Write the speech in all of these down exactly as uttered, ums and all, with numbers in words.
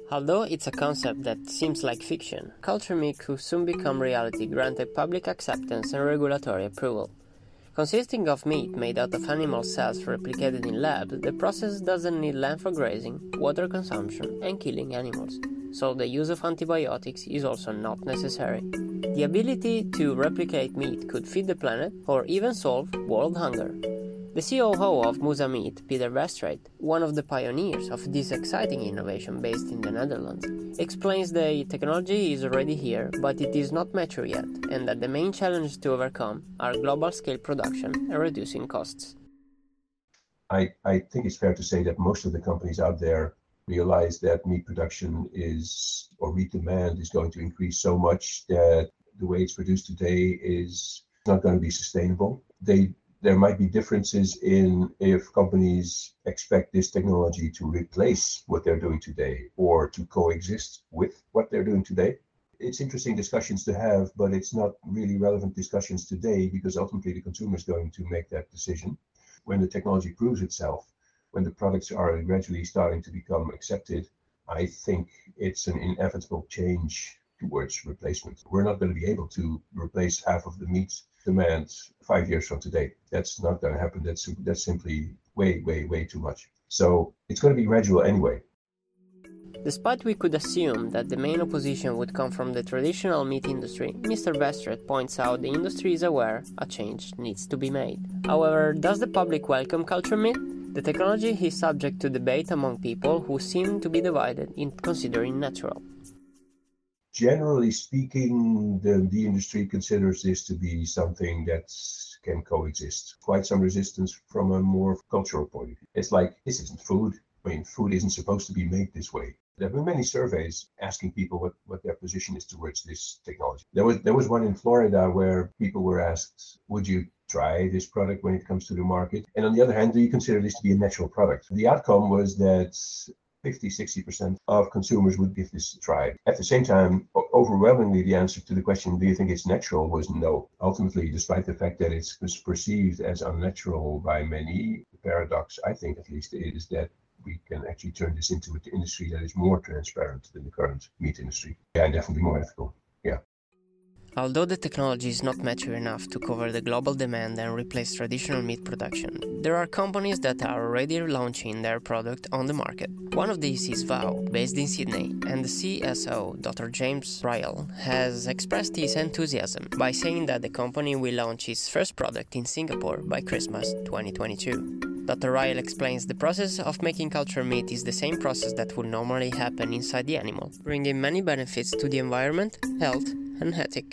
Although it's a concept that seems like fiction, culture meat could soon become reality granted public acceptance and regulatory approval. Consisting of meat made out of animal cells replicated in labs, the process doesn't need land for grazing, water consumption, and killing animals, so the use of antibiotics is also not necessary. The ability to replicate meat could feed the planet or even solve world hunger. The C O O of Musa Meat, Peter Westrait, one of the pioneers of this exciting innovation based in the Netherlands, explains the technology is already here, but it is not mature yet, and that the main challenges to overcome are global-scale production and reducing costs. I, I think it's fair to say that most of the companies out there realize that meat production is, or meat demand is going to increase so much that the way it's produced today is not going to be sustainable. They There might be differences in if companies expect this technology to replace what they're doing today or to coexist with what they're doing today. It's interesting discussions to have, but it's not really relevant discussions today because ultimately the consumer is going to make that decision. When the technology proves itself, when the products are gradually starting to become accepted, I think it's an inevitable change towards replacement. We're not going to be able to replace half of the meat demand five years from today. That's not going to happen. That's that's simply way, way, way too much. So it's going to be gradual anyway. Despite we could assume that the main opposition would come from the traditional meat industry, Mister Westrait points out the industry is aware a change needs to be made. However, does the public welcome culture meat? The technology is subject to debate among people who seem to be divided in considering natural. Generally speaking, the, the industry considers this to be something that can coexist. Quite some resistance from a more cultural point of view. It's like, this isn't food. I mean, food isn't supposed to be made this way. There have been many surveys asking people what, what their position is towards this technology. There was there was one in Florida where people were asked, would you try this product when it comes to the market? And on the other hand, do you consider this to be a natural product? The outcome was that fifty, sixty percent of consumers would give this a try. At the same time, overwhelmingly, the answer to the question, do you think it's natural, was no. Ultimately, despite the fact that it's perceived as unnatural by many, the paradox, I think at least, is that we can actually turn this into an industry that is more transparent than the current meat industry. Yeah, and definitely more ethical. Yeah. Although the technology is not mature enough to cover the global demand and replace traditional meat production, there are companies that are already launching their product on the market. One of these is Vow, based in Sydney, and the C S O, Doctor James Ryall, has expressed his enthusiasm by saying that the company will launch its first product in Singapore by Christmas twenty twenty-two. Doctor Ryall explains the process of making culture meat is the same process that would normally happen inside the animal, bringing many benefits to the environment, health, and ethic.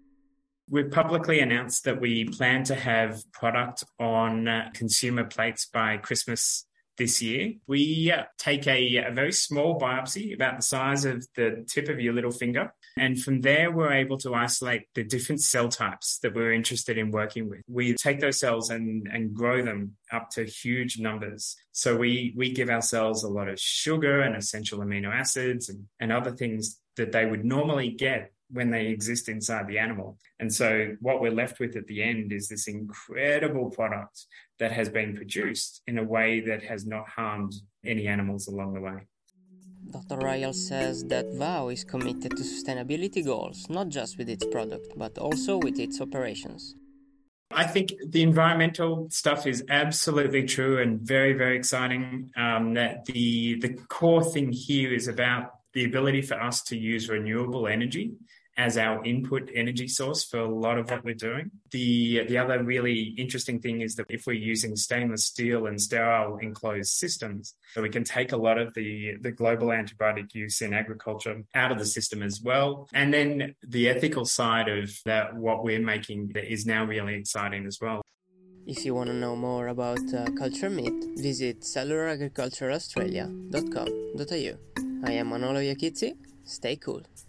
We've publicly announced that we plan to have product on uh, consumer plates by Christmas this year. We uh, take a, a very small biopsy, about the size of the tip of your little finger. And from there, we're able to isolate the different cell types that we're interested in working with. We take those cells and, and grow them up to huge numbers. So we, we give our cells a lot of sugar and essential amino acids and, and other things that they would normally get when they exist inside the animal. And so what we're left with at the end is this incredible product that has been produced in a way that has not harmed any animals along the way. Doctor Ryall says that Vow is committed to sustainability goals, not just with its product, but also with its operations. I think the environmental stuff is absolutely true and very, very exciting. Um, that the, the core thing here is about the ability for us to use renewable energy as our input energy source for a lot of what we're doing. The the other really interesting thing is that if we're using stainless steel and sterile enclosed systems, so we can take a lot of the, the global antibiotic use in agriculture out of the system as well. And then the ethical side of that, what we're making is now really exciting as well. If you want to know more about uh, culture meat, visit cellular agriculture australia dot com dot a u. I am Manolo Iachizzi. Stay cool.